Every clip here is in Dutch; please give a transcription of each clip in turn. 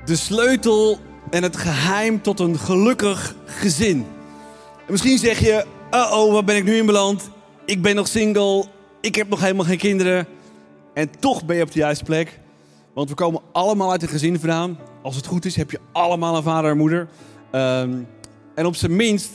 De sleutel en het geheim tot een gelukkig gezin. En misschien zeg je, waar ben ik nu in beland? Ik ben nog single, ik heb nog helemaal geen kinderen. En toch ben je op de juiste plek. Want we komen allemaal uit een gezin vandaan. Als het goed is, heb je allemaal een vader en moeder. En op zijn minst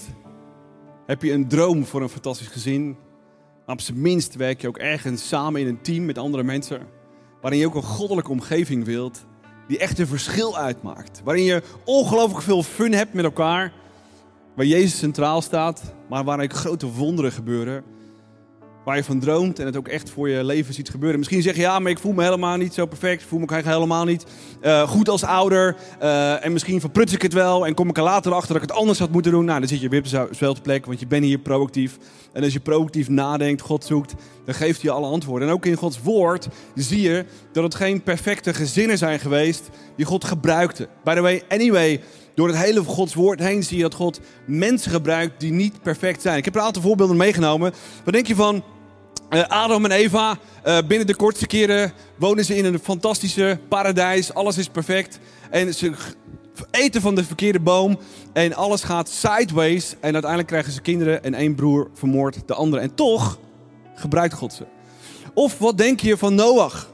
heb je een droom voor een fantastisch gezin. Maar op zijn minst werk je ook ergens samen in een team met andere mensen. Waarin je ook een goddelijke omgeving wilt. Die echt een verschil uitmaakt. Waarin je ongelooflijk veel fun hebt met elkaar. Waar Jezus centraal staat. Maar waar ook grote wonderen gebeuren. Waar je van droomt en het ook echt voor je leven ziet gebeuren. Misschien zeg je, ja, maar ik voel me helemaal niet zo perfect. Ik voel me eigenlijk helemaal niet goed als ouder. En misschien verpruts ik het wel. En kom ik er later achter dat ik het anders had moeten doen. Nou, dan zit je weer op dezelfde plek. Want je bent hier proactief. En als je proactief nadenkt, God zoekt, dan geeft hij je alle antwoorden. En ook in Gods woord zie je dat het geen perfecte gezinnen zijn geweest die God gebruikte. By the way, anyway, door het hele Gods woord heen zie je dat God mensen gebruikt die niet perfect zijn. Ik heb een aantal voorbeelden meegenomen. Wat denk je van Adam en Eva? Binnen de kortste keren wonen ze in een fantastische paradijs. Alles is perfect. En ze eten van de verkeerde boom. En alles gaat sideways. En uiteindelijk krijgen ze kinderen. En één broer vermoordt de andere. En toch gebruikt God ze. Of wat denk je van Noach?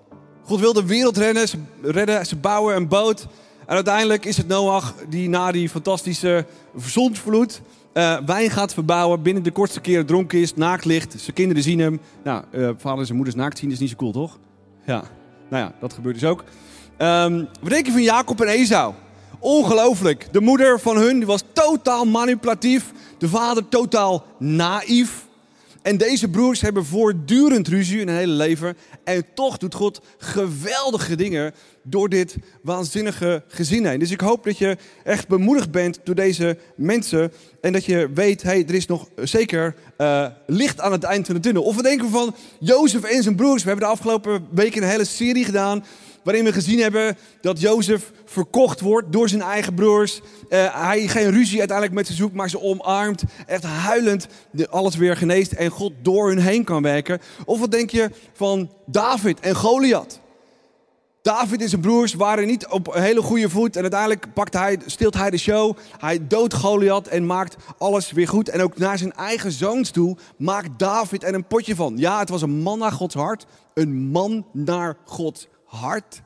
God wil de wereld redden. Ze bouwen een boot. En uiteindelijk is het Noach die na die fantastische zondvloed wijn gaat verbouwen. Binnen de kortste keren dronken is, naakt ligt. Zijn kinderen zien hem. Nou, vader en zijn moeders naakt zien is niet zo cool, toch? Ja, nou ja, dat gebeurt dus ook. Wat denk je van Jacob en Esau? Ongelooflijk. De moeder van hun was totaal manipulatief. De vader totaal naïef. En deze broers hebben voortdurend ruzie in hun hele leven. En toch doet God geweldige dingen door dit waanzinnige gezin heen. Dus ik hoop dat je echt bemoedigd bent door deze mensen. En dat je weet, hey, er is nog zeker licht aan het eind van de tunnel. Of we denken van Jozef en zijn broers. We hebben de afgelopen weken een hele serie gedaan. Waarin we gezien hebben dat Jozef verkocht wordt door zijn eigen broers. Hij geen ruzie uiteindelijk met ze zoekt, maar ze omarmt. Echt huilend alles weer geneest en God door hun heen kan werken. Of wat denk je van David en Goliath? David en zijn broers waren niet op een hele goede voet. En uiteindelijk steelt hij de show. Hij doodt Goliath en maakt alles weer goed. En ook naar zijn eigen zoons toe maakt David er een potje van. Ja, het was een man naar Gods hart. Een man naar Gods hart.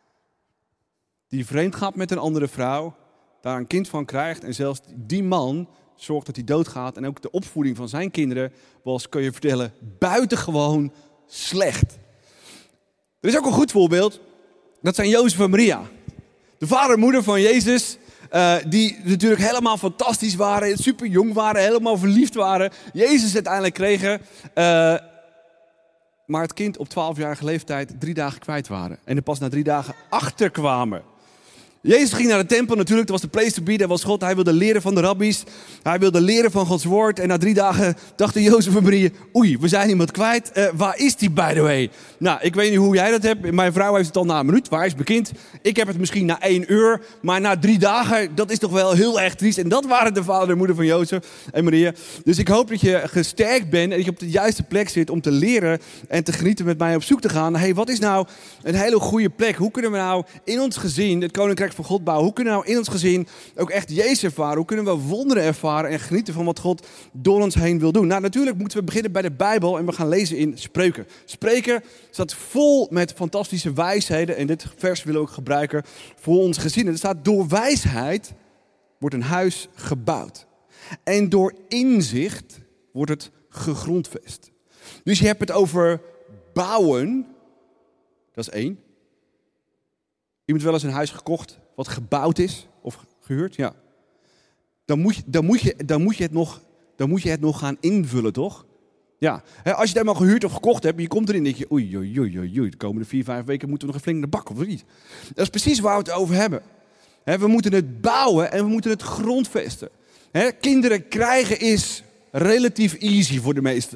Die vreemd gaat met een andere vrouw. Daar een kind van krijgt. En zelfs die man zorgt dat hij doodgaat. En ook de opvoeding van zijn kinderen was, kun je vertellen, buitengewoon slecht. Er is ook een goed voorbeeld. Dat zijn Jozef en Maria. De vader en moeder van Jezus. Die natuurlijk helemaal fantastisch waren. Super jong waren. Helemaal verliefd waren. Jezus uiteindelijk kregen. Maar het kind op 12-jarige leeftijd 3 dagen kwijt waren. En er pas na 3 dagen achterkwamen. Jezus ging naar de tempel natuurlijk, dat was de place to be, dat was God. Hij wilde leren van de rabbies, hij wilde leren van Gods woord. En na 3 dagen dachten Jozef en Maria, oei, we zijn iemand kwijt. Waar is die, by the way? Nou, ik weet niet hoe jij dat hebt. Mijn vrouw heeft het al na een minuut, waar is het bekend? Ik heb het misschien na 1 uur, maar na 3 dagen, dat is toch wel heel erg triest. En dat waren de vader en moeder van Jozef en Maria. Dus ik hoop dat je gesterkt bent en dat je op de juiste plek zit om te leren en te genieten met mij op zoek te gaan. Hey, wat is nou een hele goede plek? Hoe kunnen we nou in ons gezin het koninkrijk van God bouwen? Hoe kunnen we nou in ons gezin ook echt Jezus ervaren? Hoe kunnen we wonderen ervaren en genieten van wat God door ons heen wil doen? Nou, natuurlijk moeten we beginnen bij de Bijbel en we gaan lezen in Spreuken. Spreuken staat vol met fantastische wijsheden en dit vers willen we ook gebruiken voor ons gezin. Er staat, door wijsheid wordt een huis gebouwd en door inzicht wordt het gegrondvest. Dus je hebt het over bouwen, dat is 1. Iemand wel eens een huis gekocht wat gebouwd is of gehuurd? Ja. Dan moet je het nog gaan invullen, toch? Ja. Als je het helemaal gehuurd of gekocht hebt, je komt erin en denk je, oei, de komende 4-5 weken moeten we nog een flink in de bak, of niet? Dat is precies waar we het over hebben. We moeten het bouwen en we moeten het grondvesten. Kinderen krijgen is relatief easy voor de meesten.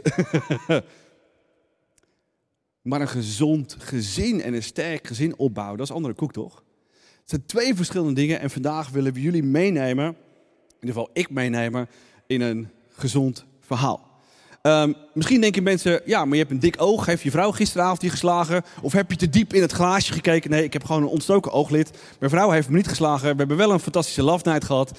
Maar een gezond gezin en een sterk gezin opbouwen, dat is andere koek, toch? Het zijn 2 verschillende dingen en vandaag willen we jullie meenemen, in ieder geval ik meenemen, in een gezond verhaal. Misschien denken mensen, ja, maar je hebt een dik oog. Heeft je vrouw gisteravond je geslagen? Of heb je te diep in het glaasje gekeken? Nee, ik heb gewoon een ontstoken ooglid. Mijn vrouw heeft me niet geslagen. We hebben wel een fantastische love night gehad.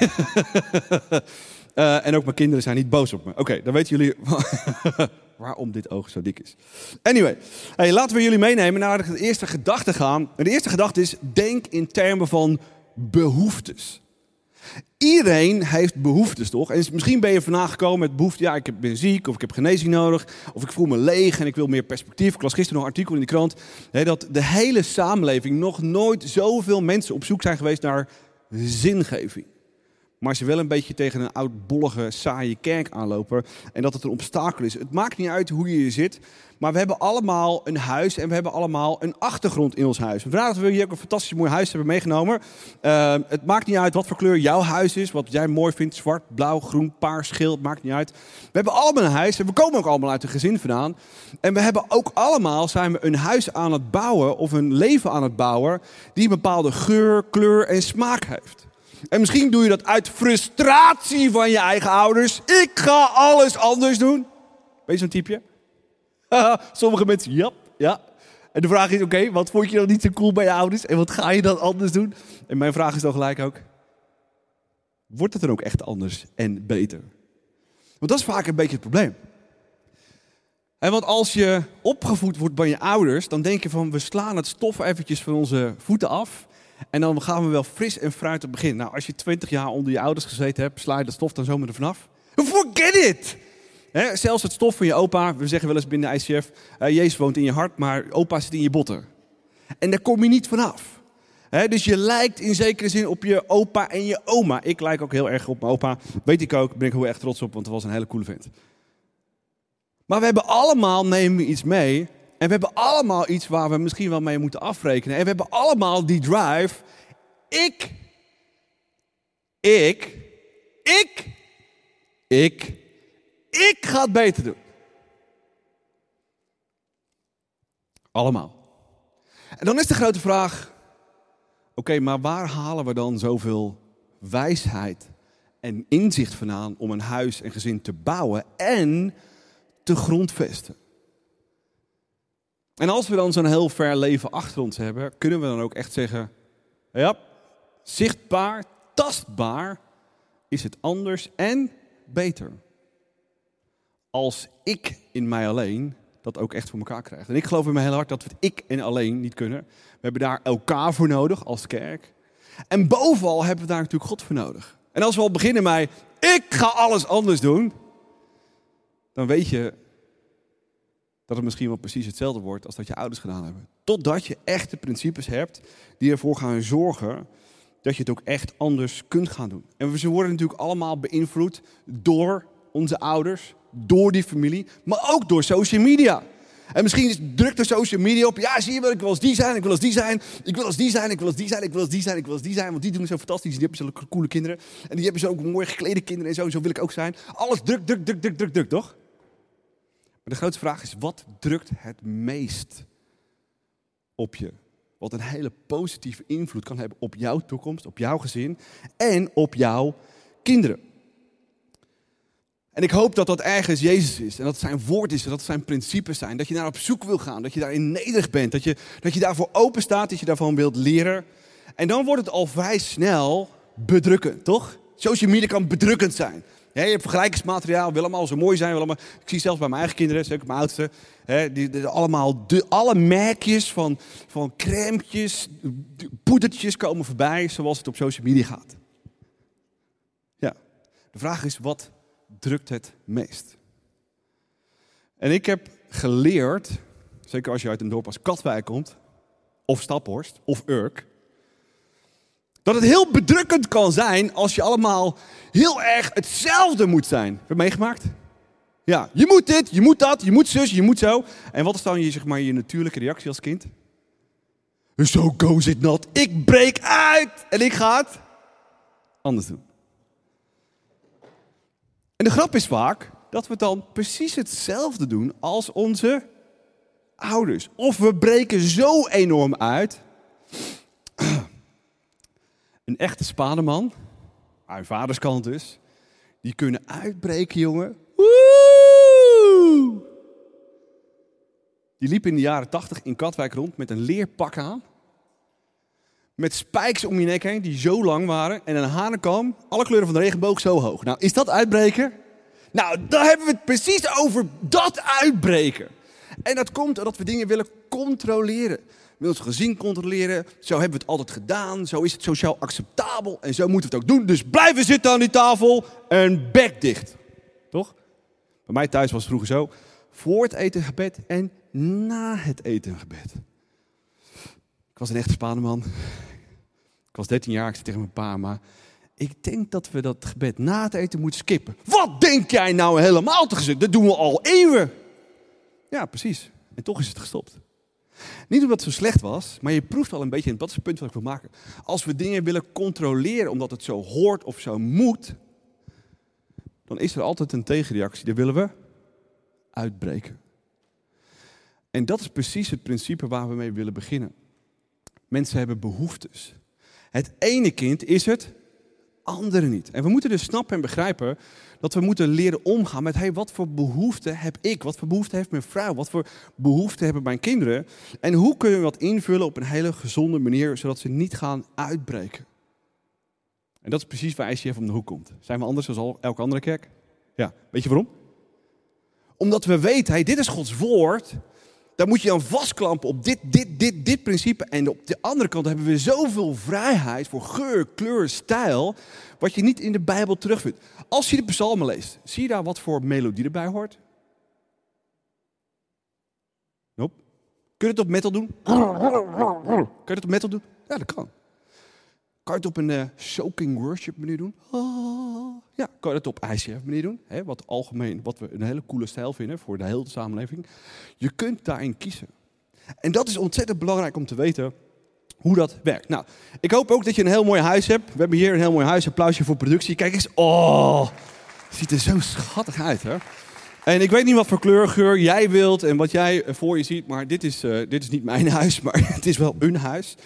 En ook mijn kinderen zijn niet boos op me. Oké, dan weten jullie waarom dit oog zo dik is. Anyway, hey, laten we jullie meenemen naar de eerste gedachte gaan. En de eerste gedachte is, denk in termen van behoeftes. Iedereen heeft behoeftes, toch? En misschien ben je vandaag gekomen met behoefte, ja, ik ben ziek, of ik heb genezing nodig, of ik voel me leeg en ik wil meer perspectief. Ik las gisteren nog een artikel in de krant, dat de hele samenleving nog nooit zoveel mensen op zoek zijn geweest naar zingeving. Maar ze wel een beetje tegen een oudbollige, saaie kerk aanlopen. En dat het een obstakel is. Het maakt niet uit hoe je hier zit. Maar we hebben allemaal een huis en we hebben allemaal een achtergrond in ons huis. Vandaag dat we hier ook een fantastisch mooi huis hebben meegenomen. Het maakt niet uit wat voor kleur jouw huis is. Wat jij mooi vindt. Zwart, blauw, groen, paars, geel. Het maakt niet uit. We hebben allemaal een huis en we komen ook allemaal uit een gezin vandaan. En we hebben ook allemaal, zijn we een huis aan het bouwen of een leven aan het bouwen die een bepaalde geur, kleur en smaak heeft. En misschien doe je dat uit frustratie van je eigen ouders. Ik ga alles anders doen. Ben je zo'n typeje? Sommige mensen, ja. En de vraag is, oké, wat vond je dan niet zo cool bij je ouders? En wat ga je dan anders doen? En mijn vraag is dan gelijk ook, wordt het dan ook echt anders en beter? Want dat is vaak een beetje het probleem. En want als je opgevoed wordt bij je ouders, dan denk je van, we slaan het stof eventjes van onze voeten af. En dan gaan we wel fris en fruitig beginnen. Nou, als je 20 jaar onder je ouders gezeten hebt, sla je dat stof dan zomaar er vanaf. Forget it! Zelfs het stof van je opa, we zeggen wel eens binnen de ICF, Jezus woont in je hart, maar opa zit in je botten. En daar kom je niet vanaf. Dus je lijkt in zekere zin op je opa en je oma. Ik lijk ook heel erg op mijn opa. Weet ik ook, ben ik heel erg trots op, want dat was een hele coole vent. Maar we hebben allemaal, nemen we iets mee. En we hebben allemaal iets waar we misschien wel mee moeten afrekenen. En we hebben allemaal die drive. Ik ga het beter doen. Allemaal. En dan is de grote vraag. Oké, maar waar halen we dan zoveel wijsheid en inzicht vandaan om een huis en gezin te bouwen en te grondvesten? En als we dan zo'n heel ver leven achter ons hebben, kunnen we dan ook echt zeggen, ja, zichtbaar, tastbaar is het anders en beter. Als ik in mij alleen dat ook echt voor elkaar krijg. En ik geloof in mijn hele hart dat we het ik en alleen niet kunnen. We hebben daar elkaar voor nodig als kerk. En bovenal hebben we daar natuurlijk God voor nodig. En als we al beginnen met, ik ga alles anders doen, dan weet je dat het misschien wel precies hetzelfde wordt als dat je ouders gedaan hebben. Totdat je echte principes hebt die ervoor gaan zorgen dat je het ook echt anders kunt gaan doen. En we worden natuurlijk allemaal beïnvloed door onze ouders, door die familie, maar ook door social media. En misschien drukt de social media op, ja, zie je wel, ik wil als die zijn, ik wil als die zijn, ik wil als die zijn, ik wil als die zijn, ik wil als die zijn, ik wil als die zijn, want die doen het zo fantastisch, die hebben zo coole kinderen. En die hebben zo ook mooi geklede kinderen en zo wil ik ook zijn. Alles druk, toch? Maar de grote vraag is, wat drukt het meest op je? Wat een hele positieve invloed kan hebben op jouw toekomst, op jouw gezin en op jouw kinderen. En ik hoop dat dat ergens Jezus is. En dat het zijn woord is. En dat het zijn principes zijn. Dat je naar op zoek wil gaan. Dat je daarin nederig bent. Dat je daarvoor open staat. Dat je daarvan wilt leren. En dan wordt het al vrij snel bedrukkend, toch? Social media kan bedrukkend zijn. Je hebt vergelijkingsmateriaal. Wil allemaal zo mooi zijn. Ik zie zelfs bij mijn eigen kinderen. Zeker mijn oudste. Alle merkjes van crèmetjes. Poedertjes komen voorbij. Zoals het op social media gaat. Ja. De vraag is, wat drukt het meest? En ik heb geleerd, zeker als je uit een dorp als Katwijk komt, of Staphorst, of Urk, dat het heel bedrukkend kan zijn als je allemaal heel erg hetzelfde moet zijn. Heb je het meegemaakt? Ja, je moet dit, je moet dat, je moet zus, je moet zo. En wat is dan je natuurlijke reactie als kind? So goes it not. Ik breek uit en ik ga het anders doen. En de grap is vaak dat we dan precies hetzelfde doen als onze ouders. Of we breken zo enorm uit. Een echte Spademan, aan vaders kant dus, die kunnen uitbreken, jongen. Woe! Die liep in de jaren 80 in Katwijk rond met een leerpak aan. Met spijkers om je nek heen die zo lang waren. En een hanenkam, alle kleuren van de regenboog zo hoog. Nou, is dat uitbreken? Nou, daar hebben we het precies over. Dat uitbreken. En dat komt omdat we dingen willen controleren. We willen ons gezin controleren. Zo hebben we het altijd gedaan. Zo is het sociaal acceptabel. En zo moeten we het ook doen. Dus blijven zitten aan die tafel en bek dicht. Toch? Bij mij thuis was het vroeger zo. Voor het eten gebed en na het eten gebed. Ik was een echte Spaanman. Ik was 13 jaar, ik zei tegen mijn pa, maar ik denk dat we dat gebed na het eten moeten skippen. Wat denk jij nou helemaal te gezegd? Dat doen we al eeuwen. Ja, precies. En toch is het gestopt. Niet omdat het zo slecht was, maar je proeft al een beetje, en dat is het punt wat ik wil maken. Als we dingen willen controleren omdat het zo hoort of zo moet, dan is er altijd een tegenreactie. Daar willen we uitbreken. En dat is precies het principe waar we mee willen beginnen. Mensen hebben behoeftes. Het ene kind is het andere niet. En we moeten dus snappen en begrijpen dat we moeten leren omgaan met wat voor behoefte heb ik? Wat voor behoefte heeft mijn vrouw? Wat voor behoefte hebben mijn kinderen? En hoe kunnen we dat invullen op een hele gezonde manier, zodat ze niet gaan uitbreken? En dat is precies waar ICF om de hoek komt. Zijn we anders dan elke andere kerk? Ja, weet je waarom? Omdat we weten, dit is Gods woord. Daar moet je dan vastklampen op dit principe. En op de andere kant hebben we zoveel vrijheid voor geur, kleur, stijl, wat je niet in de Bijbel terugvindt. Als je de psalmen leest, zie je daar wat voor melodie erbij hoort? Nope. Kun je het op metal doen? Kun je het op metal doen? Ja, dat kan. Kan je het op een soaking worship manier doen? Ja, kan je het op ICF manier doen? Wat algemeen, wat we een hele coole stijl vinden voor de hele samenleving. Je kunt daarin kiezen. En dat is ontzettend belangrijk om te weten hoe dat werkt. Nou, ik hoop ook dat je een heel mooi huis hebt. We hebben hier een heel mooi huis. Applausje voor productie. Kijk eens. Oh, het ziet er zo schattig uit, hè? En ik weet niet wat voor kleur, geur jij wilt en wat jij voor je ziet. Maar dit is niet mijn huis, maar het is wel een huis.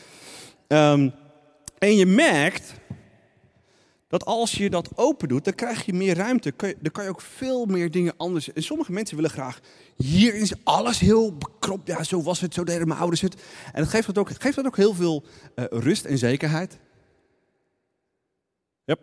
En je merkt dat als je dat open doet, dan krijg je meer ruimte. Dan kan je ook veel meer dingen anders. En sommige mensen willen graag, hier is alles heel bekropt. Ja, zo was het, zo deden mijn ouders het. En dat geeft dat ook heel veel rust en zekerheid. Yep.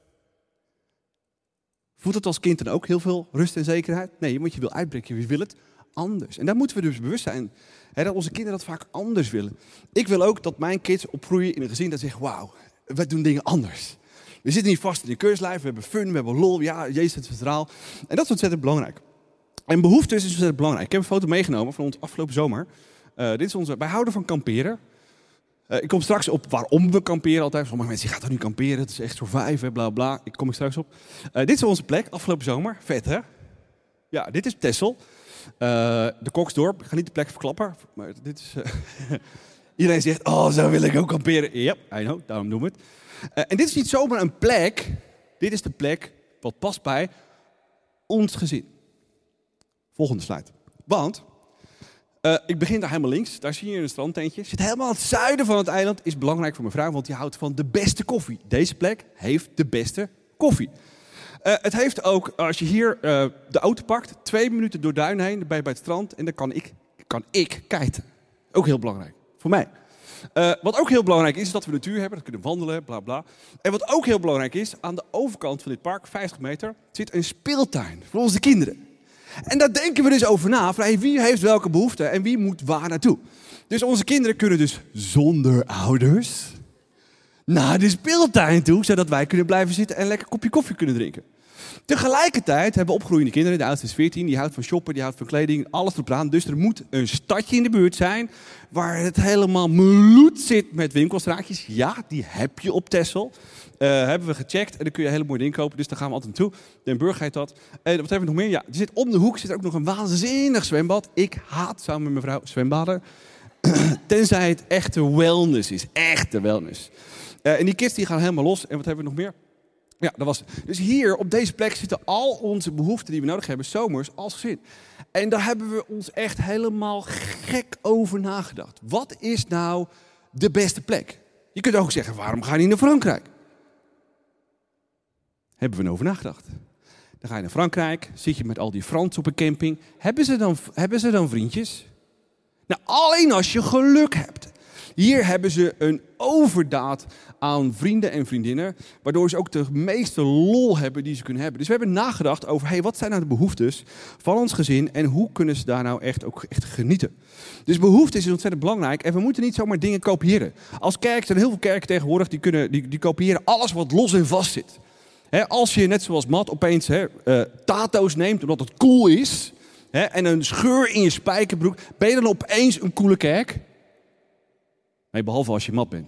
Voelt het als kind dan ook heel veel rust en zekerheid? Nee, want je wil uitbreken, je wil het anders. En daar moeten we dus bewust zijn. Dat onze kinderen dat vaak anders willen. Ik wil ook dat mijn kids opgroeien in een gezin dat zegt, wauw, we doen dingen anders. We zitten niet vast in een keurslijf, we hebben fun, we hebben lol. Ja, Jezus het verhaal. En dat is ontzettend belangrijk. En behoefte is ontzettend belangrijk. Ik heb een foto meegenomen van ons afgelopen zomer. Wij houden van kamperen. Ik kom straks op waarom we kamperen altijd. Sommige mensen zeggen, gaat toch niet kamperen? Het is echt survive, bla bla. Ik kom er straks op. Dit is onze plek, afgelopen zomer. Vet, hè? Ja, dit is Texel. De Koksdorp. Ik ga niet de plek verklappen. Maar dit is... Iedereen zegt, oh, zo wil ik ook kamperen. Ja, I know, daarom doen we het. En dit is niet zomaar een plek. Dit is de plek wat past bij ons gezin. Volgende slide. Want, ik begin daar helemaal links. Daar zie je een strandtentje. Zit helemaal aan het zuiden van het eiland. Is belangrijk voor mijn vrouw, want die houdt van de beste koffie. Deze plek heeft de beste koffie. Het heeft ook, als je hier de auto pakt, 2 minuten door Duin heen, dan ben je bij het strand en dan kan ik kiten. Ook heel belangrijk, voor mij. Wat ook heel belangrijk is dat we natuur hebben, dat we kunnen wandelen, bla bla. En wat ook heel belangrijk is, aan de overkant van dit park, 50 meter, zit een speeltuin voor onze kinderen. En daar denken we dus over na, van wie heeft welke behoefte en wie moet waar naartoe. Dus onze kinderen kunnen dus zonder ouders naar de speeltuin toe, zodat wij kunnen blijven zitten en lekker een kopje koffie kunnen drinken. Tegelijkertijd hebben we opgroeiende kinderen, de oudste is 14, die houdt van shoppen, die houdt van kleding, alles erop aan. Dus er moet een stadje in de buurt zijn waar het helemaal meloed zit met winkelstraatjes. Ja, die heb je op Texel. Hebben we gecheckt en dan kun je hele mooie dingen kopen, dus daar gaan we altijd naartoe. Den Burg heet dat. En wat hebben we nog meer? Ja, er zit om de hoek zit ook nog een waanzinnig zwembad. Ik haat samen met mijn vrouw zwembaden. Tenzij het echte wellness is. Echte wellness. En die kids die gaan helemaal los. En wat hebben we nog meer? Ja, dat was het. Dus hier op deze plek zitten al onze behoeften die we nodig hebben, zomers als gezin. En daar hebben we ons echt helemaal gek over nagedacht. Wat is nou de beste plek? Je kunt ook zeggen, waarom ga je niet naar Frankrijk? Hebben we over nagedacht. Dan ga je naar Frankrijk, zit je met al die Fransen op een camping. Hebben ze dan vriendjes? Nou, alleen als je geluk hebt. Hier hebben ze een overdaad aan vrienden en vriendinnen, waardoor ze ook de meeste lol hebben die ze kunnen hebben. Dus we hebben nagedacht over, wat zijn nou de behoeftes van ons gezin en hoe kunnen ze daar nou echt genieten. Dus behoeftes is ontzettend belangrijk en we moeten niet zomaar dingen kopiëren. Als kerk zijn heel veel kerken tegenwoordig die kopiëren alles wat los en vast zit. Als je net zoals Matt opeens tato's neemt omdat het cool is en een scheur in je spijkerbroek, ben je dan opeens een coole kerk? Nee, behalve als je Matt bent.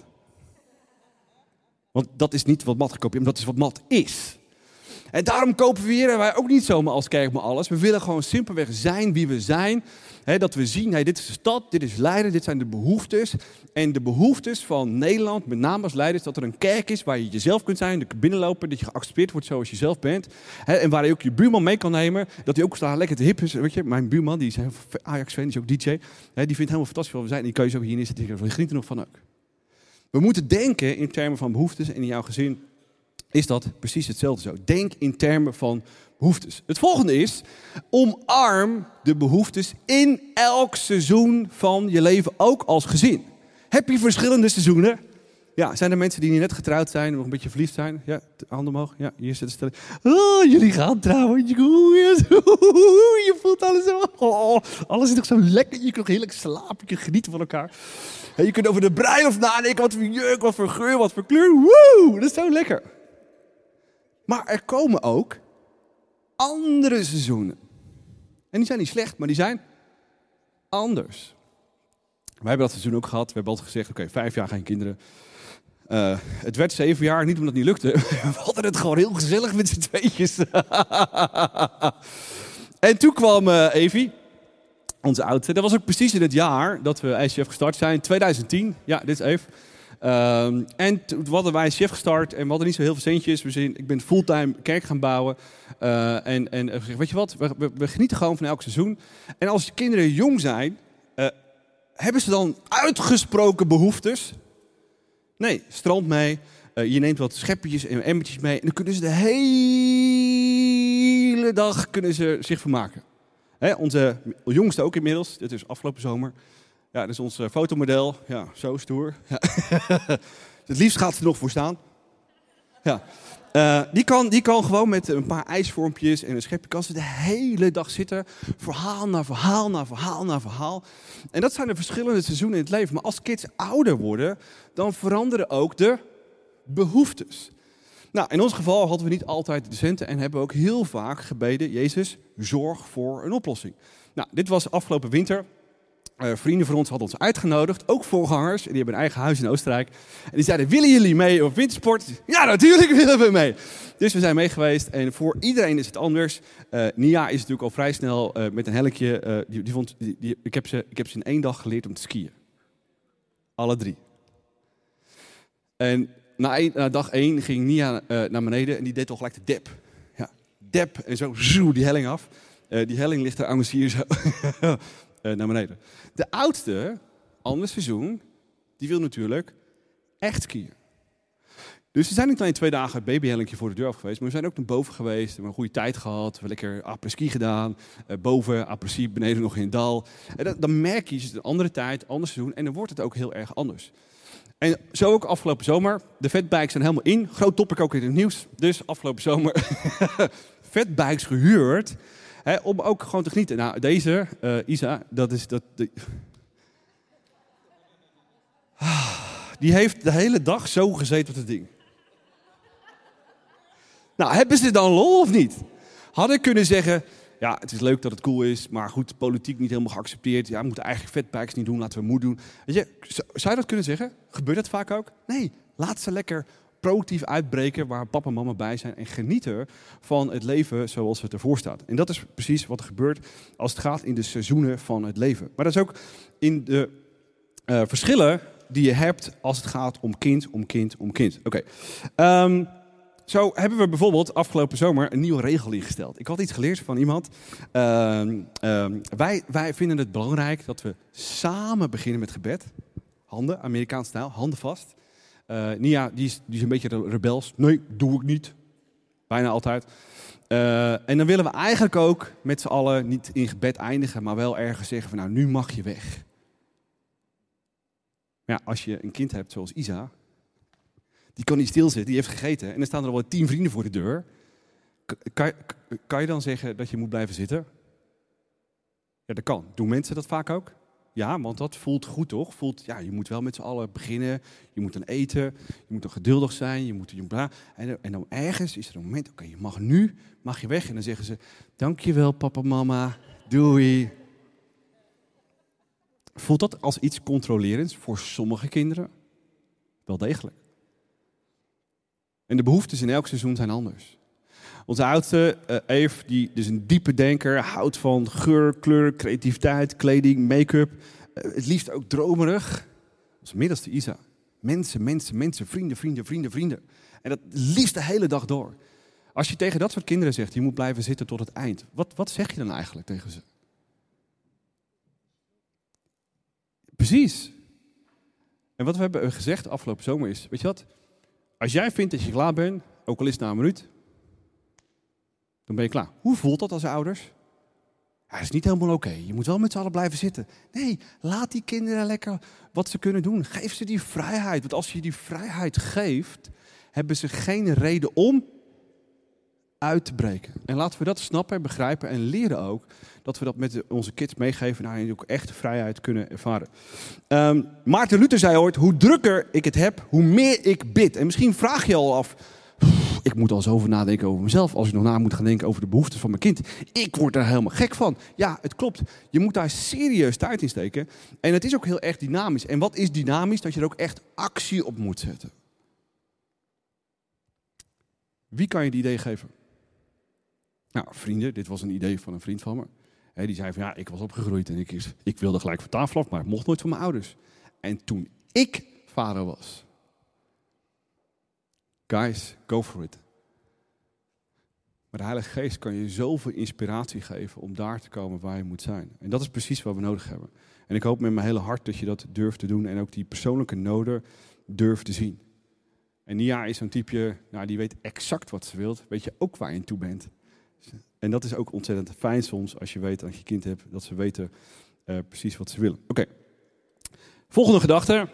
Want dat is niet wat Matt gekopieerd, maar dat is wat Matt is. En daarom kopiëren wij ook niet zomaar als kerk maar alles. We willen gewoon simpelweg zijn wie we zijn. Dat we zien, dit is de stad, dit is Leiden, dit zijn de behoeftes. En de behoeftes van Nederland, met name als Leiden, is dat er een kerk is waar je jezelf kunt zijn. Dat je binnenlopen, dat je geaccepteerd wordt zoals je zelf bent. En waar je ook je buurman mee kan nemen. Dat hij ook daar lekker te hip is. Weet je, mijn buurman, die is een Ajax-fan, die is ook DJ. Die vindt helemaal fantastisch wat we zijn. En die kan je zo hier neerzetten. Je geniet er nog van ook. We moeten denken in termen van behoeftes. En in jouw gezin is dat precies hetzelfde zo. Denk in termen van behoeftes. Het volgende is, omarm de behoeftes in elk seizoen van je leven, ook als gezin. Heb je verschillende seizoenen? Ja, zijn er mensen die net getrouwd zijn, nog een beetje verliefd zijn? Ja, handen omhoog. Ja, hier zitten stellen. Oh, jullie gaan trouwen. Je voelt alles zo. Oh, alles is nog zo lekker. Je kunt nog heerlijk slapen. Je kunt genieten van elkaar. En je kunt over de bruiloft nadenken. Wat voor jurk, wat voor geur, wat voor kleur. Woe, dat is zo lekker. Maar er komen ook andere seizoenen. En die zijn niet slecht, maar die zijn anders. Wij hebben dat seizoen ook gehad. We hebben altijd gezegd, oké, 5 jaar geen kinderen. Het werd 7 jaar, niet omdat het niet lukte. We hadden het gewoon heel gezellig met z'n tweetjes. En toen kwam Evie, onze oudste. Dat was ook precies in het jaar dat we ICF gestart zijn. 2010, ja, dit is Eve. En toen hadden wij ICF gestart en we hadden niet zo heel veel centjes. Ik ben fulltime kerk gaan bouwen. En weet je wat, we genieten gewoon van elk seizoen. En als je kinderen jong zijn, hebben ze dan uitgesproken behoeftes? Nee, strand mee. Je neemt wat schepjes en emmertjes mee. En dan kunnen ze de hele dag zich vermaken. Onze jongste ook inmiddels. Dit is afgelopen zomer. Ja, dat is ons fotomodel. Ja, zo stoer. Ja. Het liefst gaat ze er nog voor staan. Ja. Die kan gewoon met een paar ijsvormpjes en een schepje kan ze de hele dag zitten. Verhaal na verhaal na verhaal na verhaal. En dat zijn de verschillende seizoenen in het leven. Maar als kids ouder worden, dan veranderen ook de behoeftes. Nou, in ons geval hadden we niet altijd de centen en hebben we ook heel vaak gebeden, Jezus, zorg voor een oplossing. Nou, dit was afgelopen winter. Vrienden van ons hadden ons uitgenodigd, ook voorgangers. En die hebben een eigen huis in Oostenrijk. En die zeiden, willen jullie mee op wintersport? Ja, natuurlijk willen we mee. Dus we zijn mee geweest. En voor iedereen is het anders. Nia is natuurlijk al vrij snel met een helkje. Ik heb ze in 1 dag geleerd om te skiën. Alle 3. En na dag 1 ging Nia naar beneden en die deed al gelijk de dep. Ja, dep en zo die helling af. Die helling ligt er aan hier zo. Naar beneden. De oudste, ander seizoen, die wil natuurlijk echt skiën. Dus we zijn niet alleen 2 dagen het babyhellingje voor de deur af geweest, maar we zijn ook naar boven geweest, hebben een goede tijd gehad, we hebben lekker après-ski gedaan, boven après-ski, beneden nog in het dal. En dan merk je, het is een andere tijd, ander seizoen en dan wordt het ook heel erg anders. En zo ook afgelopen zomer, de fatbikes zijn helemaal in, groot topic ook in het nieuws, dus afgelopen zomer fatbikes gehuurd. Om ook gewoon te genieten. Nou, deze, Isa, die heeft de hele dag zo gezeten op het ding. Nou, hebben ze dan lol of niet? Hadden kunnen zeggen, ja, het is leuk dat het cool is, maar goed, politiek niet helemaal geaccepteerd. Ja, we moeten eigenlijk fatbikes niet doen, laten we moed doen. Weet je, zou je dat kunnen zeggen? Gebeurt dat vaak ook? Nee, laat ze lekker proactief uitbreken waar papa en mama bij zijn en genieten van het leven zoals het ervoor staat. En dat is precies wat er gebeurt als het gaat in de seizoenen van het leven. Maar dat is ook in de verschillen die je hebt als het gaat om kind, om kind, om kind. Oké. Zo hebben we bijvoorbeeld afgelopen zomer een nieuwe regel ingesteld. Ik had iets geleerd van iemand. Wij vinden het belangrijk dat we samen beginnen met gebed. Handen, Amerikaans stijl, handen vast. Nia, die is een beetje rebels. Nee, doe ik niet. Bijna altijd. En dan willen we eigenlijk ook met z'n allen niet in gebed eindigen, maar wel ergens zeggen van nou, nu mag je weg. Maar ja, als je een kind hebt zoals Isa, die kan niet stilzitten, die heeft gegeten en er staan er al wel 10 vrienden voor de deur. Kan je dan zeggen dat je moet blijven zitten? Ja, dat kan. Doen mensen dat vaak ook? Ja, want dat voelt goed, toch? Ja, je moet wel met z'n allen beginnen. Je moet dan eten. Je moet dan geduldig zijn. En dan ergens is er een moment, oké, je mag je weg. En dan zeggen ze, dankjewel papa, mama, doei. Voelt dat als iets controlerends voor sommige kinderen? Wel degelijk. En de behoeftes in elk seizoen zijn anders. Onze oudste, Eve, die is een diepe denker, houdt van geur, kleur, creativiteit, kleding, make-up. Het liefst ook dromerig. Onze middelste Isa. Mensen, vrienden. En dat liefst de hele dag door. Als je tegen dat soort kinderen zegt, je moet blijven zitten tot het eind. Wat zeg je dan eigenlijk tegen ze? Precies. En wat we hebben gezegd afgelopen zomer is, weet je wat? Als jij vindt dat je klaar bent, ook al is het na een minuut, dan ben je klaar. Hoe voelt dat als ouders? Ja, dat is niet helemaal oké. Je moet wel met z'n allen blijven zitten. Nee, laat die kinderen lekker wat ze kunnen doen. Geef ze die vrijheid. Want als je die vrijheid geeft, hebben ze geen reden om uit te breken. En laten we dat snappen en begrijpen en leren ook dat we dat met onze kids meegeven en daarin ook echt vrijheid kunnen ervaren. Maarten Luther zei ooit, hoe drukker ik het heb, hoe meer ik bid. En misschien vraag je al af, ik moet al zo over nadenken over mezelf, als ik nog na moet gaan denken over de behoeften van mijn kind. Ik word er helemaal gek van. Ja, het klopt. Je moet daar serieus tijd in steken. En het is ook heel erg dynamisch. En wat is dynamisch? Dat je er ook echt actie op moet zetten. Wie kan je die idee geven? Nou, vrienden, dit was een idee van een vriend van me. Die zei van ja, ik was opgegroeid en ik wilde gelijk van tafel af, maar het mocht nooit van mijn ouders. En toen ik vader was, guys, go for it. Maar de Heilige Geest kan je zoveel inspiratie geven om daar te komen waar je moet zijn. En dat is precies wat we nodig hebben. En ik hoop met mijn hele hart dat je dat durft te doen en ook die persoonlijke noden durft te zien. En Nia is zo'n type, nou, die weet exact wat ze wilt. Weet je ook waar je aan toe bent. En dat is ook ontzettend fijn soms als je weet dat je kind hebt, dat ze weten precies wat ze willen. Oké. Volgende gedachte.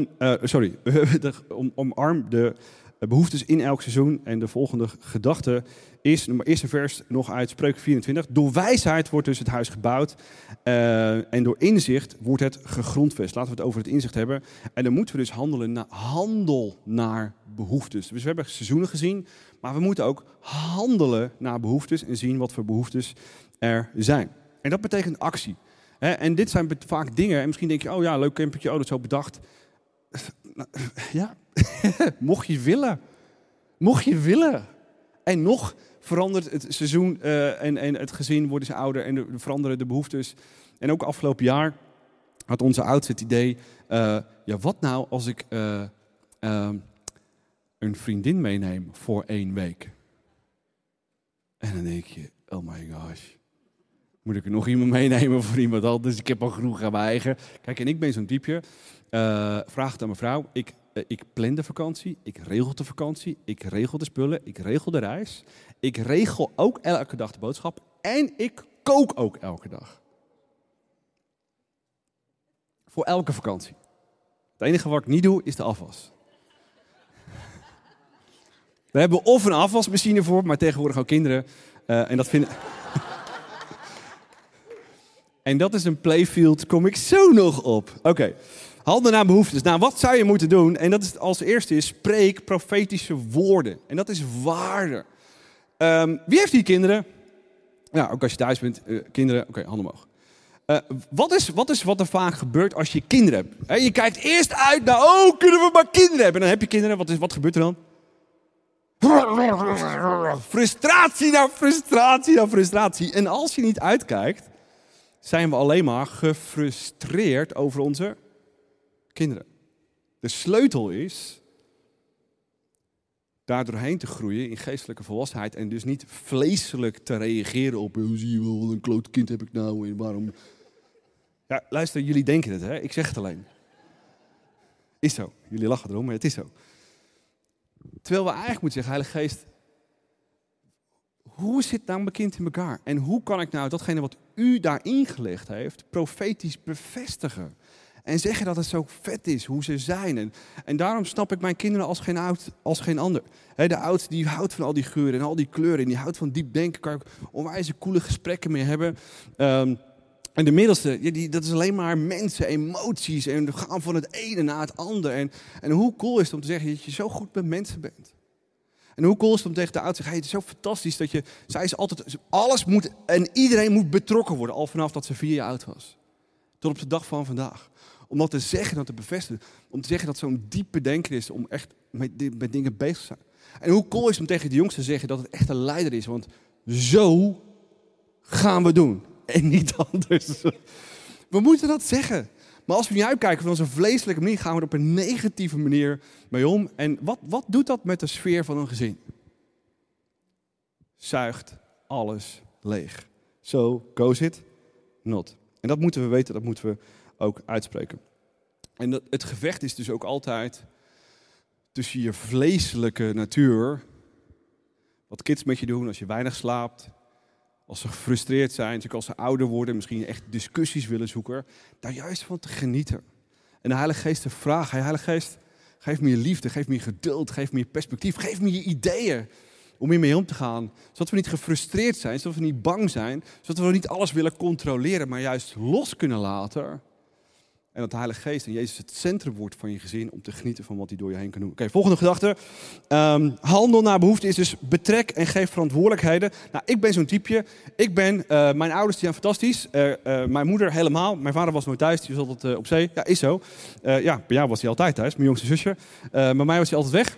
Omarm de behoeftes in elk seizoen. En de volgende gedachte is, de eerste vers nog uit Spreuken 24. Door wijsheid wordt dus het huis gebouwd. En door inzicht wordt het gegrondvest. Laten we het over het inzicht hebben. En dan moeten we dus handel naar behoeftes. Dus we hebben seizoenen gezien. Maar we moeten ook handelen naar behoeftes. En zien wat voor behoeftes er zijn. En dat betekent actie. En dit zijn vaak dingen. En misschien denk je, oh ja, leuk campertje. Oh, dat is zo bedacht. Ja, mocht je willen. En nog verandert het seizoen en het gezin, worden ze ouder en veranderen de behoeftes. En ook afgelopen jaar had onze oudste het idee, ja, wat nou als ik een vriendin meeneem voor 1 week? En dan denk je, oh my gosh, moet ik er nog iemand meenemen voor iemand anders? Ik heb al genoeg aan mijn eigen. Kijk, en ik ben zo'n type, vraag het aan mijn vrouw, ik plan de vakantie, ik regel de vakantie, ik regel de spullen, ik regel de reis. Ik regel ook elke dag de boodschap en ik kook ook elke dag. Voor elke vakantie. Het enige wat ik niet doe, is de afwas. We hebben of een afwasmachine voor, maar tegenwoordig ook kinderen. En dat vinden... En dat is een playfield, kom ik zo nog op. Oké. Handel naar behoeftes. Nou, wat zou je moeten doen? En dat is als eerste is, spreek profetische woorden. En dat is waarde. Wie heeft hier kinderen? Ja, ook als je thuis bent. Kinderen, oké, handen omhoog. Wat er vaak gebeurt als je kinderen hebt? Je kijkt eerst uit naar, oh, kunnen we maar kinderen hebben? En dan heb je kinderen, wat gebeurt er dan? Frustratie naar frustratie naar frustratie. En als je niet uitkijkt, zijn we alleen maar gefrustreerd over onze kinderen. De sleutel is daar doorheen te groeien in geestelijke volwassenheid en dus niet vleeselijk te reageren op, zie je wel, wat een kloot kind heb ik nou en waarom... Ja, luister, jullie denken het, hè? Ik zeg het alleen. Is zo. Jullie lachen erom, maar het is zo. Terwijl we eigenlijk moeten zeggen, Heilige Geest, hoe zit nou mijn kind in elkaar? En hoe kan ik nou datgene wat u daarin gelegd heeft, profetisch bevestigen? En zeggen dat het zo vet is, hoe ze zijn. En daarom snap ik mijn kinderen als geen ander. De oudste die houdt van al die geuren en al die kleuren. En die houdt van diep denken. Kan ik onwijs coole gesprekken mee hebben. En de middelste, dat is alleen maar mensen, emoties. En we gaan van het ene naar het andere. En hoe cool is het om te zeggen dat je zo goed met mensen bent. En hoe cool is het om tegen de oudste te zeggen, het is zo fantastisch dat zij is altijd, alles moet en iedereen moet betrokken worden. Al vanaf dat ze 4 jaar oud was. Tot op de dag van vandaag. Om dat te zeggen, dat te bevestigen. Om te zeggen dat zo'n diepe denker is om echt met dingen bezig te zijn. En hoe cool is het om tegen de jongste te zeggen dat het echt een leider is. Want zo gaan we doen. En niet anders. We moeten dat zeggen. Maar als we niet uitkijken van onze vleeselijke manier, gaan we er op een negatieve manier mee om. En wat doet dat met de sfeer van een gezin? Zuigt alles leeg. So goes it not. En dat moeten we weten, dat moeten we ook uitspreken. En het gevecht is dus ook altijd tussen je vleeselijke natuur, wat kids met je doen als je weinig slaapt, als ze gefrustreerd zijn, natuurlijk als ze ouder worden, misschien echt discussies willen zoeken, daar juist van te genieten. En de Heilige Geest te vragen, Heilige Geest, geef me je liefde, geef me je geduld, geef me je perspectief, geef me je ideeën om hiermee om te gaan. Zodat we niet gefrustreerd zijn, zodat we niet bang zijn, zodat we niet alles willen controleren, maar juist los kunnen laten. En dat de Heilige Geest en Jezus het centrum wordt van je gezin om te genieten van wat hij door je heen kan doen. Oké, volgende gedachte. Handel naar behoefte is dus betrek en geef verantwoordelijkheden. Nou, ik ben zo'n typeje. Mijn ouders die zijn fantastisch. Mijn moeder helemaal. Mijn vader was nooit thuis, die was altijd op zee. Ja, is zo. Bij jou was hij altijd thuis, mijn jongste zusje. Bij mij was hij altijd weg.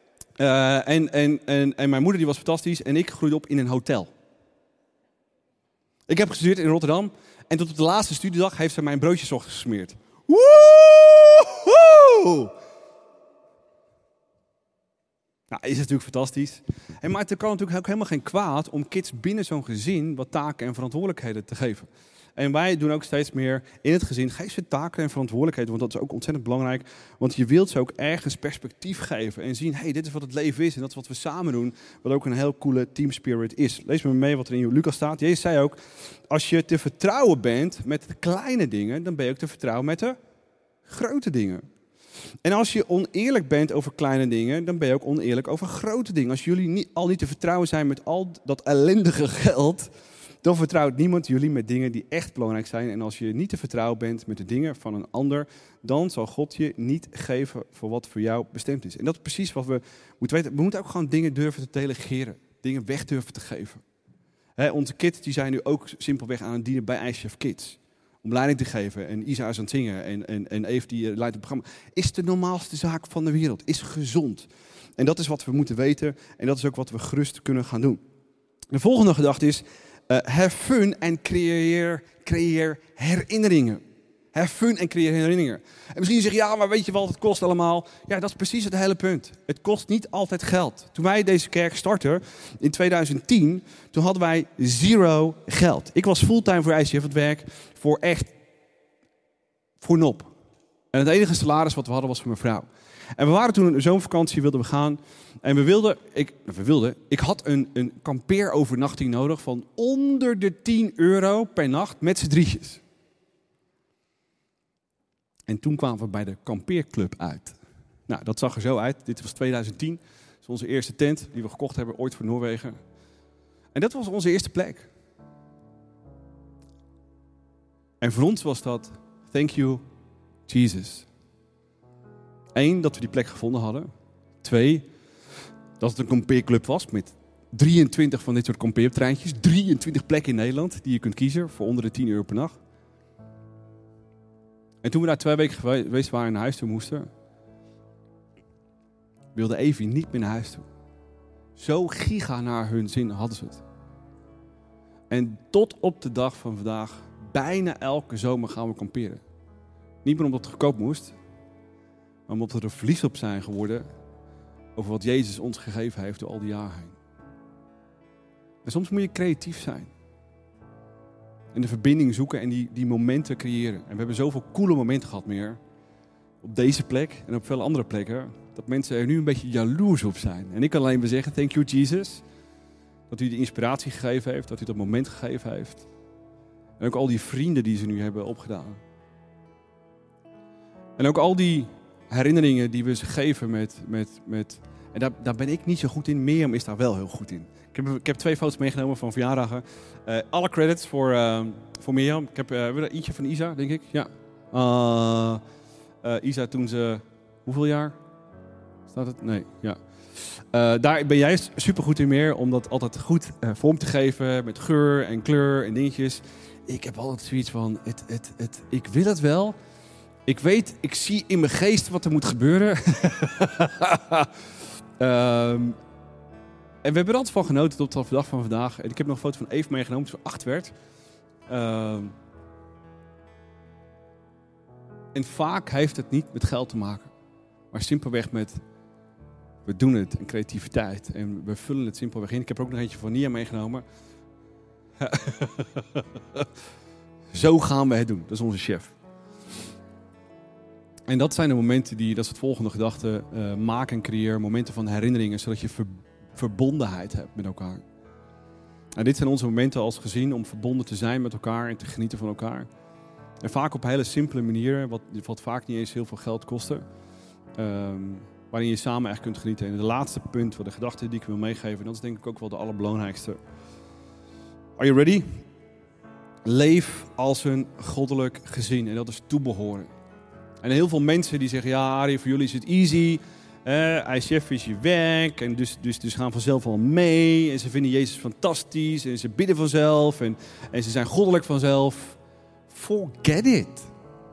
En mijn moeder die was fantastisch en ik groeide op in een hotel. Ik heb gestudeerd in Rotterdam en tot op de laatste studiedag heeft ze mijn broodjes ochtends gesmeerd. Woehoe! Nou, is natuurlijk fantastisch. Maar het kan natuurlijk ook helemaal geen kwaad om kids binnen zo'n gezin wat taken en verantwoordelijkheden te geven. En wij doen ook steeds meer in het gezin. Geef ze taken en verantwoordelijkheden, want dat is ook ontzettend belangrijk. Want je wilt ze ook ergens perspectief geven en zien, hey, dit is wat het leven is en dat is wat we samen doen. Wat ook een heel coole team spirit is. Lees me mee wat er in Lucas staat. Jezus zei ook, als je te vertrouwen bent met de kleine dingen, dan ben je ook te vertrouwen met de grote dingen. En als je oneerlijk bent over kleine dingen, dan ben je ook oneerlijk over grote dingen. Als jullie al niet te vertrouwen zijn met al dat ellendige geld, dan vertrouwt niemand jullie met dingen die echt belangrijk zijn. En als je niet te vertrouwen bent met de dingen van een ander, dan zal God je niet geven voor wat voor jou bestemd is. En dat is precies wat we moeten weten. We moeten ook gewoon dingen durven te delegeren. Dingen weg durven te geven. Onze kids die zijn nu ook simpelweg aan het dienen bij ICF Kids. Om leiding te geven. En Isa is aan het zingen. En Eve die leidt het programma. Is de normaalste zaak van de wereld. Is gezond. En dat is wat we moeten weten. En dat is ook wat we gerust kunnen gaan doen. De volgende gedachte is, have fun en creëer herinneringen. Have fun en creëer herinneringen. En misschien zeg je, ja, maar weet je wat het kost allemaal? Ja, dat is precies het hele punt. Het kost niet altijd geld. Toen wij deze kerk startten, in 2010, toen hadden wij 0 geld. Ik was fulltime voor ICF het werk, voor nop. En het enige salaris wat we hadden was voor mijn vrouw. En we waren toen een zomervakantie, wilden we gaan. En ik had een kampeerovernachting nodig van onder de €10 per nacht met z'n drietjes. En toen kwamen we bij de kampeerclub uit. Nou, dat zag er zo uit. Dit was 2010. Dat is onze eerste tent die we gekocht hebben ooit voor Noorwegen. En dat was onze eerste plek. En voor ons was dat, thank you, Jesus. 1, dat we die plek gevonden hadden. 2, dat het een kampeerclub was met 23 van dit soort kampeertreintjes. 23 plekken in Nederland die je kunt kiezen voor onder de €10 per nacht. En toen we daar 2 weken geweest waren en naar huis toe moesten, wilde Evie niet meer naar huis toe. Zo giga naar hun zin hadden ze het. En tot op de dag van vandaag, bijna elke zomer gaan we kamperen. Niet meer omdat het goedkoop moest, maar omdat we er verliefd op zijn geworden over wat Jezus ons gegeven heeft door al die jaren heen. En soms moet je creatief zijn. En de verbinding zoeken en die momenten creëren. En we hebben zoveel coole momenten gehad meer. Op deze plek en op veel andere plekken. Dat mensen er nu een beetje jaloers op zijn. En ik kan alleen maar zeggen, thank you Jesus. Dat u de inspiratie gegeven heeft. Dat u dat moment gegeven heeft. En ook al die vrienden die ze nu hebben opgedaan. En ook al die herinneringen die we ze geven met en daar ben ik niet zo goed in. Mirjam is daar wel heel goed in. Ik heb 2 foto's meegenomen van verjaardagen. Alle credits voor Mirjam. Ik heb weer eentje van Isa, denk ik. Ja. Isa toen ze... Hoeveel jaar? Staat het? Nee, ja. Daar ben jij super goed in meer. Om dat altijd goed vorm te geven. Met geur en kleur en dingetjes. Ik heb altijd zoiets van... ik wil het wel. Ik weet, ik zie in mijn geest wat er moet gebeuren. En we hebben er altijd van genoten tot de dag van vandaag. En ik heb nog een foto van Eve meegenomen toen ze 8 werd. En vaak heeft het niet met geld te maken. Maar simpelweg met... We doen het en creativiteit. En we vullen het simpelweg in. Ik heb er ook nog eentje van Nia meegenomen. Zo gaan we het doen. Dat is onze chef. En dat zijn de momenten dat is het volgende gedachte. Maak en creëer momenten van herinneringen. Zodat je verbondenheid hebt met elkaar. En dit zijn onze momenten als gezin om verbonden te zijn met elkaar en te genieten van elkaar. En vaak op hele simpele manieren, wat vaak niet eens heel veel geld kostte. Waarin je samen echt kunt genieten. En de laatste punt, de gedachte die ik wil meegeven, dat is denk ik ook wel de allerbelangrijkste. Are you ready? Leef als een goddelijk gezin. En dat is toebehoren. En heel veel mensen die zeggen, ja Arie, voor jullie is het easy. ICF is je werk en dus gaan vanzelf al mee. En ze vinden Jezus fantastisch en ze bidden vanzelf en ze zijn goddelijk vanzelf. Forget it.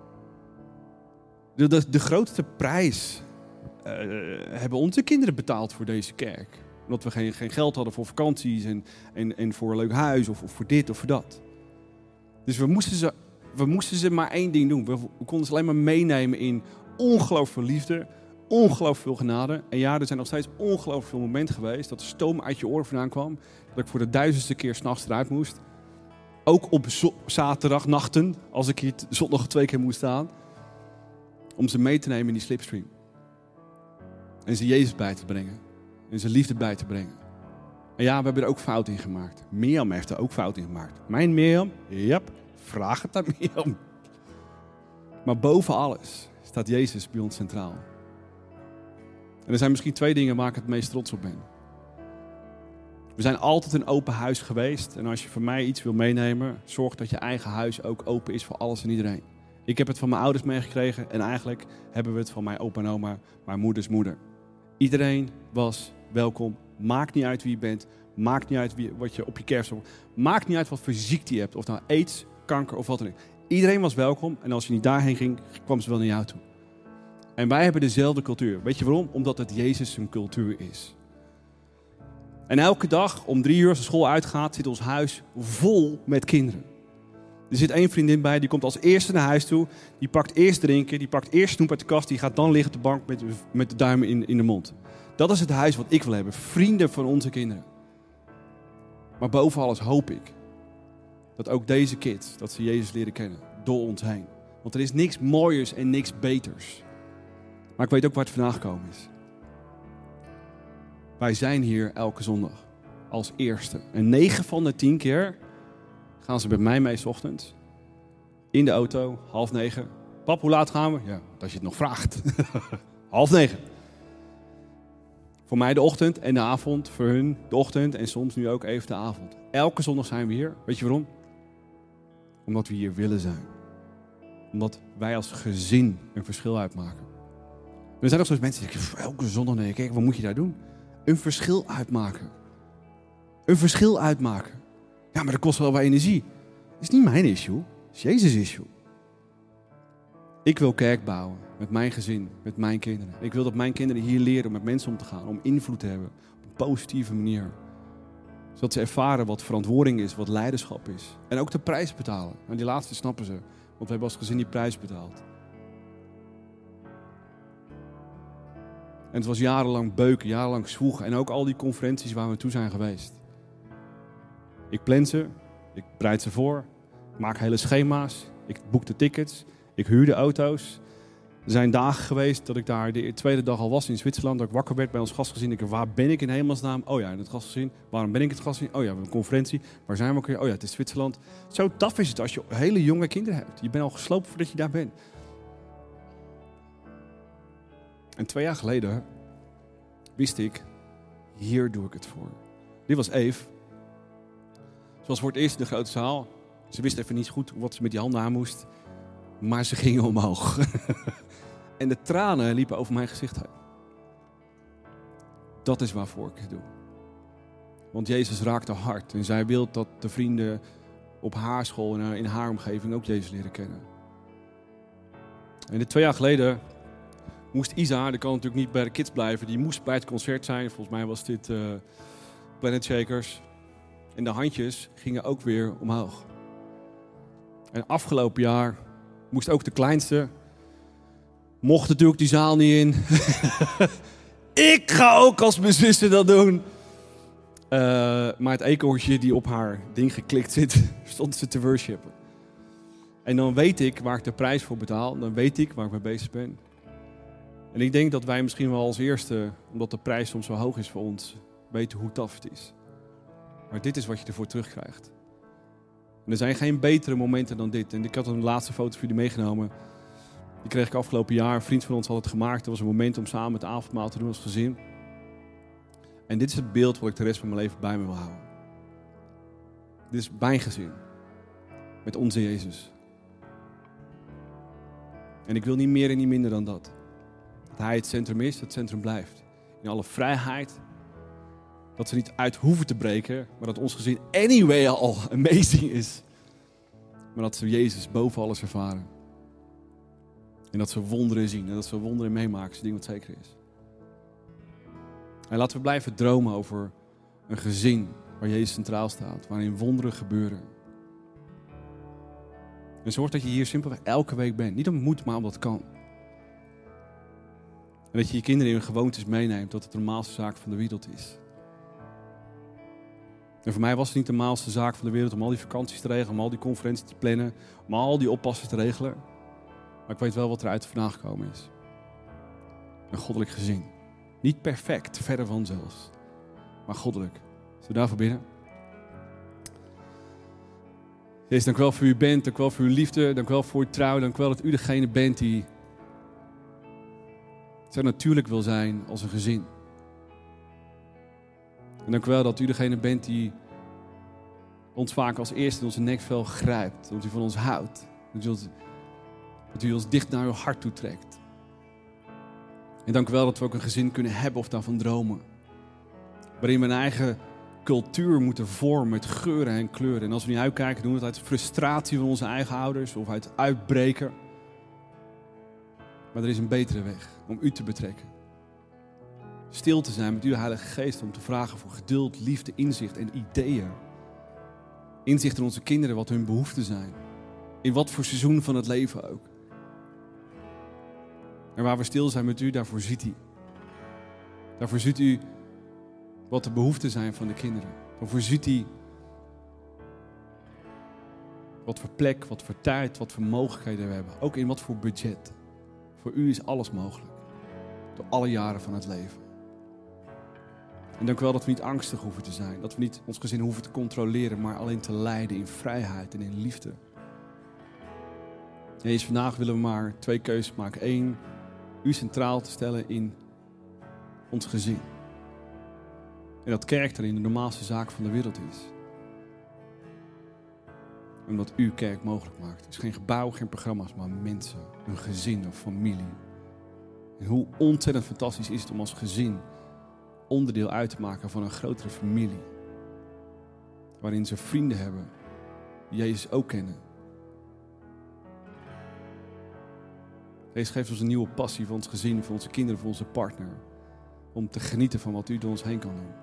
De grootste prijs hebben onze kinderen betaald voor deze kerk. Omdat we geen geld hadden voor vakanties en voor een leuk huis of voor dit of voor dat. Dus we moesten ze maar één ding doen. We konden ze alleen maar meenemen in ongelooflijk veel liefde, ongelooflijk veel genade. En ja, er zijn nog steeds ongelooflijk veel momenten geweest dat de stoom uit je oren vandaan kwam. Dat ik voor de 1000ste keer 's nachts eruit moest. Ook op zaterdagnachten, als ik hier zondag 2 keer moest staan. Om ze mee te nemen in die slipstream. En ze Jezus bij te brengen. En ze liefde bij te brengen. En ja, we hebben er ook fout in gemaakt. Mirjam heeft er ook fout in gemaakt. Mijn Mirjam, vraag het aan Mirjam. Maar boven alles staat Jezus bij ons centraal. En er zijn misschien 2 dingen waar ik het meest trots op ben. We zijn altijd een open huis geweest. En als je van mij iets wil meenemen, zorg dat je eigen huis ook open is voor alles en iedereen. Ik heb het van mijn ouders meegekregen en eigenlijk hebben we het van mijn opa en oma, mijn moeders moeder. Iedereen was welkom. Maakt niet uit wie je bent. Maakt niet uit wat je op je kerst hebt. Maakt niet uit wat voor ziekte je hebt. Of nou aids, kanker of wat dan ook. Iedereen was welkom. En als je niet daarheen ging, kwam ze wel naar jou toe. En wij hebben dezelfde cultuur. Weet je waarom? Omdat het Jezus zijn cultuur is. En elke dag om 3 uur als de school uitgaat, zit ons huis vol met kinderen. Er zit 1 vriendin bij, die komt als eerste naar huis toe. Die pakt eerst drinken, die pakt eerst snoep uit de kast. Die gaat dan liggen op de bank met de duimen in de mond. Dat is het huis wat ik wil hebben. Vrienden van onze kinderen. Maar boven alles hoop ik dat ook deze kids, dat ze Jezus leren kennen. Door ons heen. Want er is niks mooiers en niks beters. Maar ik weet ook waar het vandaan gekomen is. Wij zijn hier elke zondag. Als eerste. En 9 van de 10 keer gaan ze met mij mee 's ochtends. In de auto, 8:30. Pap, hoe laat gaan we? Ja, als je het nog vraagt. 8:30. Voor mij de ochtend en de avond. Voor hun de ochtend en soms nu ook even de avond. Elke zondag zijn we hier. Weet je waarom? Omdat we hier willen zijn. Omdat wij als gezin een verschil uitmaken. Er zijn nog zo'n mensen die zeggen, elke zondag naar je kerk, wat moet je daar doen? Een verschil uitmaken. Een verschil uitmaken. Ja, maar dat kost wel wat energie. Dat is niet mijn issue. Dat is Jezus' issue. Ik wil kerk bouwen met mijn gezin, met mijn kinderen. Ik wil dat mijn kinderen hier leren om met mensen om te gaan. Om invloed te hebben op een positieve manier. Zodat ze ervaren wat verantwoording is, wat leiderschap is. En ook de prijs betalen. En die laatste snappen ze. Want we hebben als gezin die prijs betaald. En het was jarenlang beuken, jarenlang zwoegen. En ook al die conferenties waar we naartoe zijn geweest. Ik plan ze, ik bereid ze voor, ik maak hele schema's, ik boek de tickets, ik huur de auto's. Er zijn dagen geweest dat ik daar de tweede dag al was in Zwitserland, dat ik wakker werd bij ons gastgezin. Ik dacht, waar ben ik in hemelsnaam? Oh ja, in het gastgezin. Waarom ben ik in het gastgezin? Oh ja, we hebben een conferentie. Waar zijn we ook weer? Oh ja, het is Zwitserland. Zo taf is het als je hele jonge kinderen hebt. Je bent al gesloopt voordat je daar bent. En 2 jaar geleden wist ik, hier doe ik het voor. Dit was Eve. Ze was voor het eerst in de grote zaal. Ze wist even niet goed wat ze met die handen aan moest. Maar ze gingen omhoog. En de tranen liepen over mijn gezicht heen. Dat is waarvoor ik het doe. Want Jezus raakte hard. En zij wil dat de vrienden op haar school en in haar omgeving ook Jezus leren kennen. En 2 jaar geleden moest Isa, die kan natuurlijk niet bij de kids blijven, die moest bij het concert zijn. Volgens mij was dit Planet Shakers. En de handjes gingen ook weer omhoog. En afgelopen jaar moest ook de kleinste, mocht natuurlijk die zaal niet in. Ik ga ook als mijn zussen dat doen. Maar het eekhoortje die op haar ding geklikt zit, stond ze te worshipen. En dan weet ik waar ik de prijs voor betaal. Dan weet ik waar ik mee bezig ben. En ik denk dat wij misschien wel als eerste, omdat de prijs soms zo hoog is voor ons, weten hoe tof het is. Maar dit is wat je ervoor terugkrijgt. En er zijn geen betere momenten dan dit. En ik had een laatste foto voor jullie meegenomen. Die kreeg ik afgelopen jaar. Een vriend van ons had het gemaakt. Dat was een moment om samen het avondmaal te doen als gezin. En dit is het beeld wat ik de rest van mijn leven bij me wil houden. Dit is mijn gezin. Met onze Jezus. En ik wil niet meer en niet minder dan dat. Dat Hij het centrum is, dat het centrum blijft. In alle vrijheid. Dat ze niet uit hoeven te breken. Maar dat ons gezin anyway al amazing is. Maar dat ze Jezus boven alles ervaren. En dat ze wonderen zien. En dat ze wonderen meemaken. Dat is ding wat zeker is. En laten we blijven dromen over een gezin waar Jezus centraal staat. Waarin wonderen gebeuren. En zorg dat je hier simpelweg elke week bent. Niet omdat het moet, maar omdat het kan. En dat je je kinderen in hun gewoontes meeneemt. Dat het de normaalste zaak van de wereld is. En voor mij was het niet de normaalste zaak van de wereld om al die vakanties te regelen. Om al die conferenties te plannen. Om al die oppassen te regelen. Maar ik weet wel wat er uit vandaan gekomen is. Een goddelijk gezin. Niet perfect, verre van zelfs. Maar goddelijk. Zullen we daarvoor bidden? Jezus, dank u wel voor u bent. Dank u wel voor uw liefde. Dank u wel voor uw trouw. Dank u wel dat u degene bent die zo natuurlijk wil zijn als een gezin. En dank u wel dat u degene bent die ons vaak als eerste in onze nekvel grijpt. Dat u van ons houdt. Dat u ons dicht naar uw hart toe trekt. En dank u wel dat we ook een gezin kunnen hebben of daarvan dromen. Waarin we een eigen cultuur moeten vormen met geuren en kleuren. En als we niet uitkijken, doen we het uit frustratie van onze eigen ouders of uit uitbreken. Maar er is een betere weg om u te betrekken. Stil te zijn met uw Heilige Geest om te vragen voor geduld, liefde, inzicht en ideeën. Inzicht in onze kinderen, wat hun behoeften zijn. In wat voor seizoen van het leven ook. En waar we stil zijn met u, daarvoor ziet hij. Daarvoor ziet u wat de behoeften zijn van de kinderen. Daarvoor ziet hij wat voor plek, wat voor tijd, wat voor mogelijkheden we hebben. Ook in wat voor budget. Voor u is alles mogelijk. Door alle jaren van het leven. En dank u wel dat we niet angstig hoeven te zijn. Dat we niet ons gezin hoeven te controleren, maar alleen te leiden in vrijheid en in liefde. Jezus, vandaag willen we maar 2 keuzes maken. 1, u centraal te stellen in ons gezin. En dat kerk daarin de normaalste zaak van de wereld is. Omdat u kerk mogelijk maakt. Het is geen gebouw, geen programma's, maar mensen. Een gezin, een familie. En hoe ontzettend fantastisch is het om als gezin onderdeel uit te maken van een grotere familie. Waarin ze vrienden hebben die Jezus ook kennen. Jezus geeft ons een nieuwe passie voor ons gezin, voor onze kinderen, voor onze partner. Om te genieten van wat u door ons heen kan doen.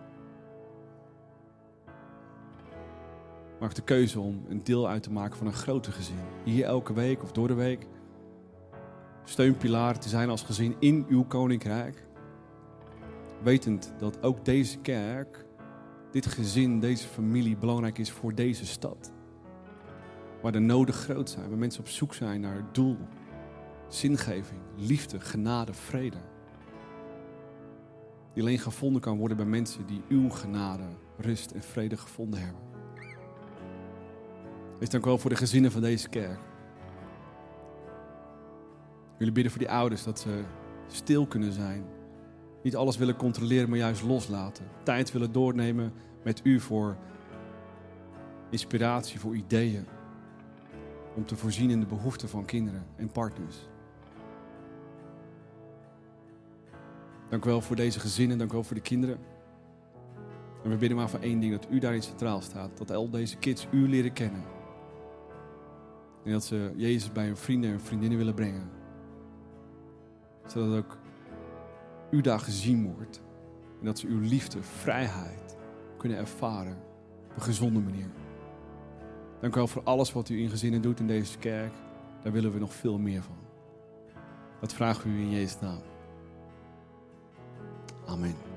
Maak de keuze om een deel uit te maken van een groter gezin. Hier elke week of door de week. Steunpilaren te zijn als gezin in uw koninkrijk. Wetend dat ook deze kerk, dit gezin, deze familie belangrijk is voor deze stad. Waar de noden groot zijn, waar mensen op zoek zijn naar het doel. Zingeving, liefde, genade, vrede. Die alleen gevonden kan worden bij mensen die uw genade, rust en vrede gevonden hebben. Wees dank wel voor de gezinnen van deze kerk. Jullie bidden voor die ouders dat ze Stil kunnen zijn. Niet alles willen controleren, maar juist loslaten. Tijd willen doornemen met u voor inspiratie, voor ideeën. Om te voorzien in de behoeften van kinderen en partners. Dank u wel voor deze gezinnen, dank u wel voor de kinderen. En we bidden maar voor één ding, dat u daarin centraal staat. Dat al deze kids u leren kennen. En dat ze Jezus bij hun vrienden en vriendinnen willen brengen. Zodat ook u daar gezien wordt. En dat ze uw liefde, vrijheid kunnen ervaren op een gezonde manier. Dank u wel voor alles wat u in gezinnen doet in deze kerk. Daar willen we nog veel meer van. Dat vragen we u in Jezus' naam. Amen.